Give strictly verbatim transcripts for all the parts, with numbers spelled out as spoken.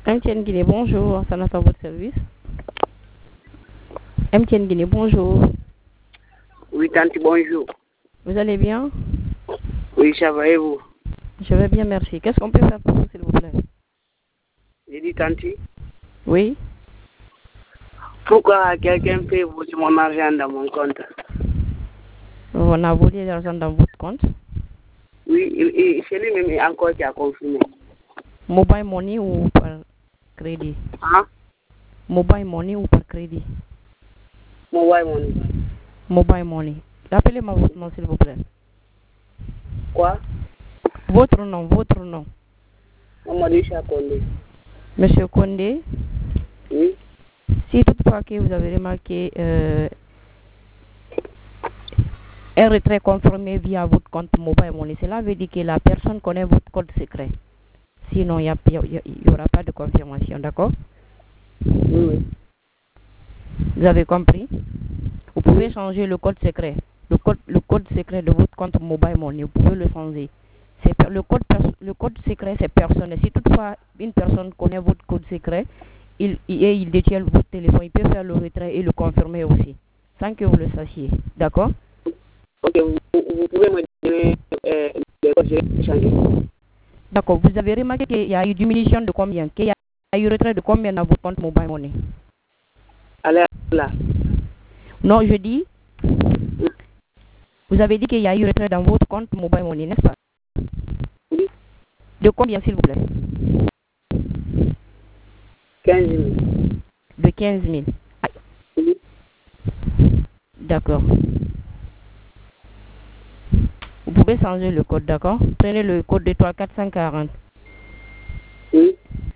M T N Guinée, bonjour, ça n'attend votre service. M T N Guinée, bonjour. Oui, tante, bonjour. Vous allez bien? Oui, ça va et vous? Je vais bien, merci. Qu'est-ce qu'on peut faire pour vous, s'il vous plaît? J'ai dit, tante. Oui. Pourquoi quelqu'un peut voler mon argent dans mon compte? On a volé l'argent dans votre compte? Oui, il, il, c'est lui-même encore qui a confirmé. Mobile money ou par crédit? Hein? Mobile money ou par crédit? Mobile money. Mobile money. Rappelez-moi votre nom, s'il vous plaît. Quoi? Votre nom, votre nom. Mamadou Condé. Monsieur Condé? Oui. Si toutefois que vous avez remarqué euh, un retrait confirmé via votre compte mobile money, cela veut dire que la personne connaît votre code secret. Sinon, il n'y aura pas de confirmation, d'accord? Oui, oui. Vous avez compris? Vous pouvez changer le code secret. Le code, le code secret de votre compte mobile money, vous pouvez le changer. Le code, le code secret, c'est personnel. Si toutefois une personne connaît votre code secret, il, et il détient votre téléphone, il peut faire le retrait et le confirmer aussi, sans que vous le sachiez. D'accord? Ok, vous, vous pouvez me donner euh, le code j'ai changé. D'accord. Vous avez remarqué qu'il y a eu diminution de combien? Qu'il y a eu retrait de combien dans votre compte mobile money? Allez, là. Non, je dis, vous avez dit qu'il y a eu retrait dans votre compte mobile money, n'est-ce pas? Oui. De combien, s'il vous plaît? quinze mille. De quinze mille. Oui. D'accord. Vous pouvez changer le code, d'accord? Prenez le code de trois quatre cent quarante. Oui.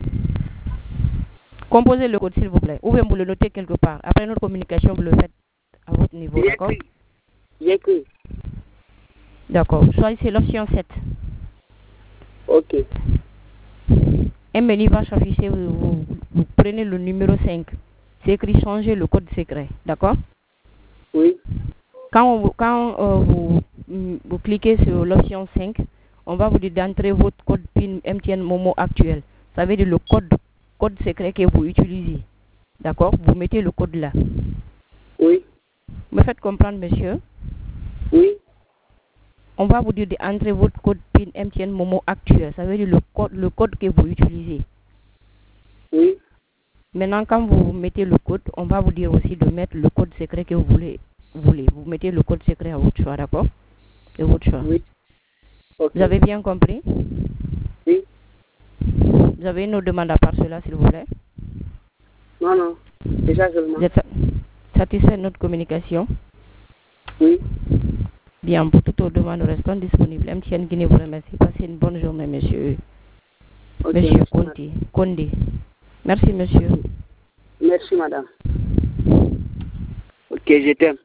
Composez le code, s'il vous plaît. Ou bien vous le notez quelque part. Après notre communication, vous le faites à votre niveau, d'accord? J'ai écrit. D'accord. Choisissez l'option sept. Ok. Un menu va s'afficher, vous, vous, vous prenez le numéro cinq. C'est écrit changer le code secret, d'accord? Oui. Quand, on, quand euh, vous, vous cliquez sur l'option cinq, on va vous dire d'entrer votre code PIN M T N Momo actuel. Ça veut dire le code, code secret que vous utilisez. D'accord? Vous mettez le code là. Oui. Me faites comprendre, monsieur? Oui. On va vous dire d'entrer votre code PIN M T N Momo actuel. Ça veut dire le code, le code que vous utilisez. Oui. Maintenant, quand vous mettez le code, on va vous dire aussi de mettre le code secret que vous voulez. voulez. Vous mettez le code secret à votre choix, d'accord? De votre choix. Oui. Okay. Vous avez bien compris? Oui. Vous avez une autre demande à part cela, s'il vous plaît? Non, non. C'est ça seulement. Vous êtes satisfait de notre communication? Oui. Bien, pour toute autre demande, nous restons disponibles. M T N Guinée vous remercie. Passez une bonne journée, monsieur. Okay, monsieur merci, Condé. Merci, monsieur. Merci, madame. Ok, je t'aime.